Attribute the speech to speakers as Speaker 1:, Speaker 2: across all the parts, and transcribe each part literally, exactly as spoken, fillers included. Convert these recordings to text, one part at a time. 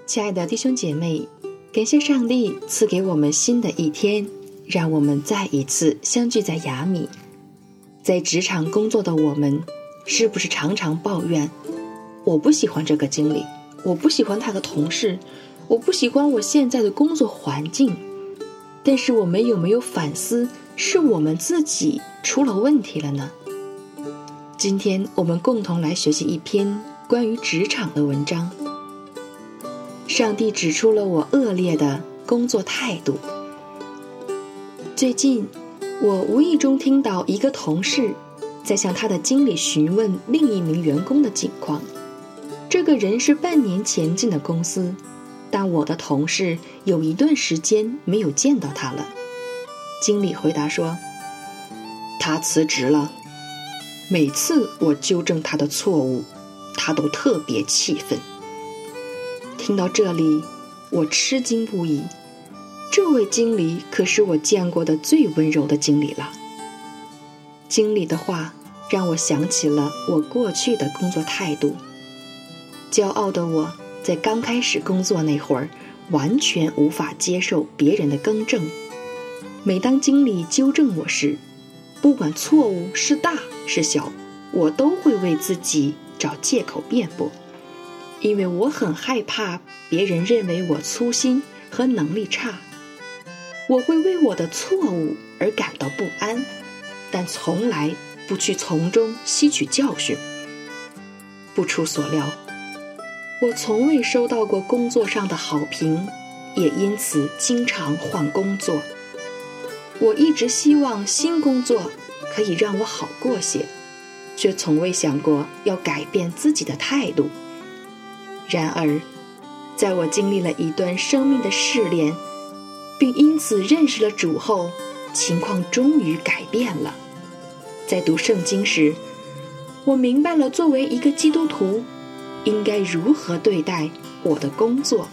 Speaker 1: 亲爱的弟兄姐妹，感谢上帝赐给我们新的一天，让我们再一次相聚在雅米。在职场工作的我们，是不是常常抱怨，我不喜欢这个经理，我不喜欢他的同事，我不喜欢我现在的工作环境？但是我们有没有反思，是我们自己出了问题了呢？今天我们共同来学习一篇关于职场的文章。上帝指出了我恶劣的工作态度。最近我无意中听到一个同事在向他的经理询问另一名员工的情况。这个人是半年前进的公司，但我的同事有一段时间没有见到他了。经理回答说，他辞职了，每次我纠正他的错误，他都特别气愤。听到这里，我吃惊不已。这位经理可是我见过的最温柔的经理了。经理的话让我想起了我过去的工作态度。骄傲的我在刚开始工作那会儿，完全无法接受别人的更正。每当经理纠正我时，不管错误是大是小，我都会为自己找借口辩驳，因为我很害怕别人认为我粗心和能力差。我会为我的错误而感到不安，但从来不去从中吸取教训。不出所料，我从未收到过工作上的好评，也因此经常换工作。我一直希望新工作可以让我好过些，却从未想过要改变自己的态度。然而，在我经历了一段生命的试炼，并因此认识了主后，情况终于改变了。在读圣经时，我明白了作为一个基督徒，应该如何对待我的工作。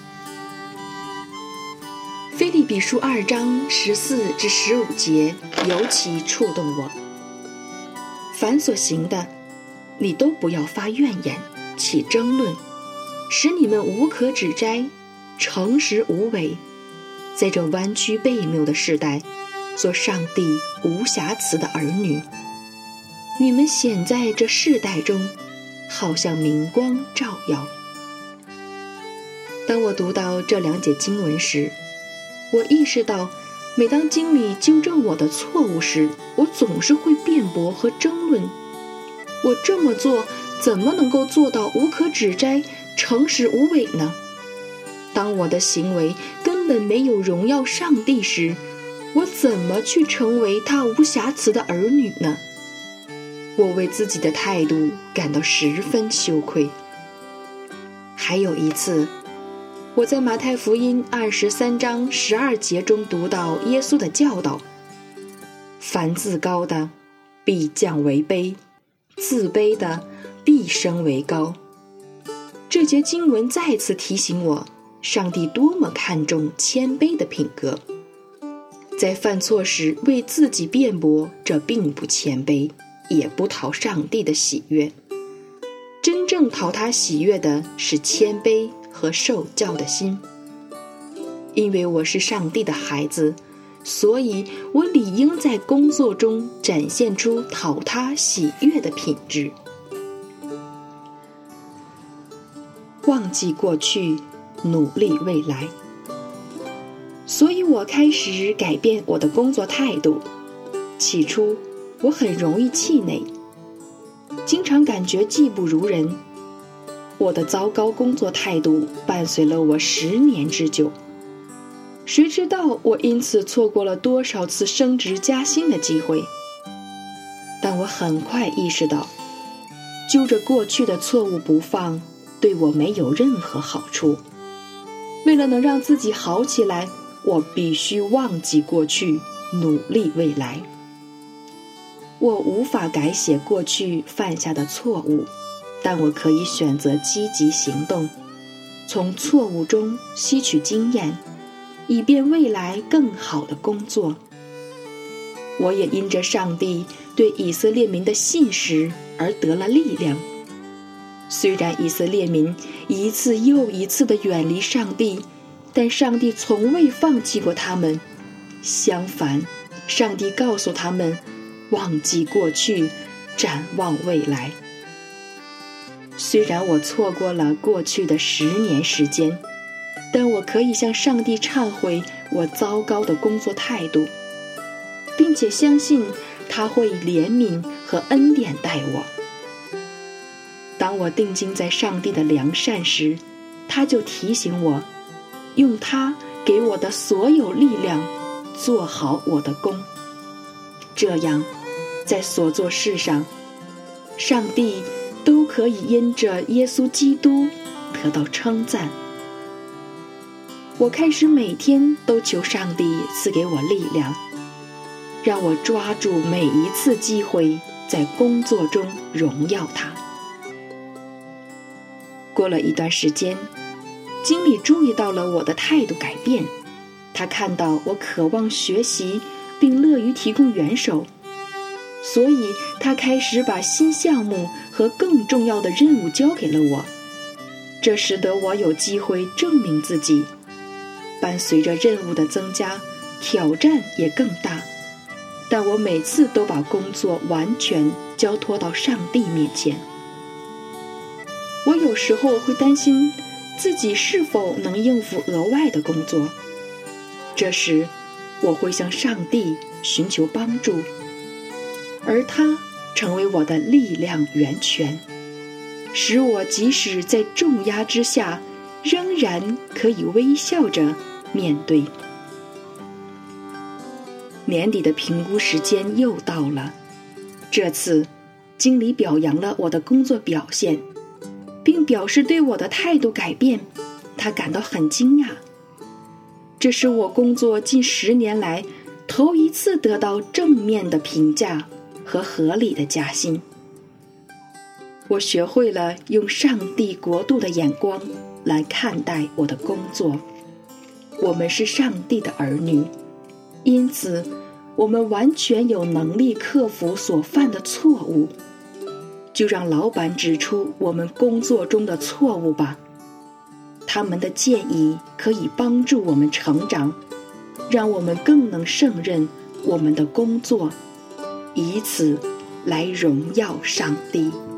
Speaker 1: 腓立比书二章十四至十五节尤其触动我。凡所行的，你都不要发怨言，起争论，使你们无可指摘，诚实无伪，在这弯曲悖谬的时代，做上帝无瑕疵的儿女。你们显在这世代中，好像明光照耀。当我读到这两节经文时，我意识到，每当经理纠正我的错误时，我总是会辩驳和争论。我这么做怎么能够做到无可指摘、诚实无伪呢？当我的行为根本没有荣耀上帝时，我怎么去成为他无瑕疵的儿女呢？我为自己的态度感到十分羞愧。还有一次，我在马太福音二十三章十二节中读到耶稣的教导：凡自高的，必降为卑；自卑的，必升为高。这节经文再次提醒我，上帝多么看重谦卑的品格。在犯错时为自己辩驳，这并不谦卑，也不讨上帝的喜悦。真正讨他喜悦的是谦卑和受教的心。因为我是上帝的孩子，所以我理应在工作中展现出讨他喜悦的品质。忘记过去，努力未来。所以我开始改变我的工作态度。起初，我很容易气馁，经常感觉技不如人。我的糟糕工作态度伴随了我十年之久。谁知道我因此错过了多少次升职加薪的机会。但我很快意识到，揪着过去的错误不放，对我没有任何好处。为了能让自己好起来，我必须忘记过去，努力未来。我无法改写过去犯下的错误，但我可以选择积极行动，从错误中吸取经验，以便未来更好的工作。我也因着上帝对以色列民的信实而得了力量。 虽然以色列民一次又一次地远离上帝，但上帝从未放弃过他们。相反，上帝告诉他们，忘记过去，展望未来。虽然我错过了过去的十年时间，但我可以向上帝忏悔我糟糕的工作态度，并且相信他会以怜悯和恩典待我。当我定睛在上帝的良善时，他就提醒我，用他给我的所有力量做好我的工。这样，在所做事上，上帝都可以因着耶稣基督得到称赞。我开始每天都求上帝赐给我力量，让我抓住每一次机会，在工作中荣耀他。过了一段时间，经理注意到了我的态度改变，他看到我渴望学习并乐于提供援手，所以他开始把新项目和更重要的任务交给了我。这使得我有机会证明自己。伴随着任务的增加，挑战也更大，但我每次都把工作完全交托到上帝面前。我有时候会担心自己是否能应付额外的工作，这时我会向上帝寻求帮助，而他成为我的力量源泉，使我即使在重压之下，仍然可以微笑着面对。年底的评估时间又到了，这次经理表扬了我的工作表现，并表示对我的态度改变，他感到很惊讶。这是我工作近十年来头一次得到正面的评价和合理的加薪。我学会了用上帝国度的眼光来看待我的工作。我们是上帝的儿女，因此我们完全有能力克服所犯的错误。就让老板指出我们工作中的错误吧，他们的建议可以帮助我们成长，让我们更能胜任我们的工作，以此来荣耀上帝。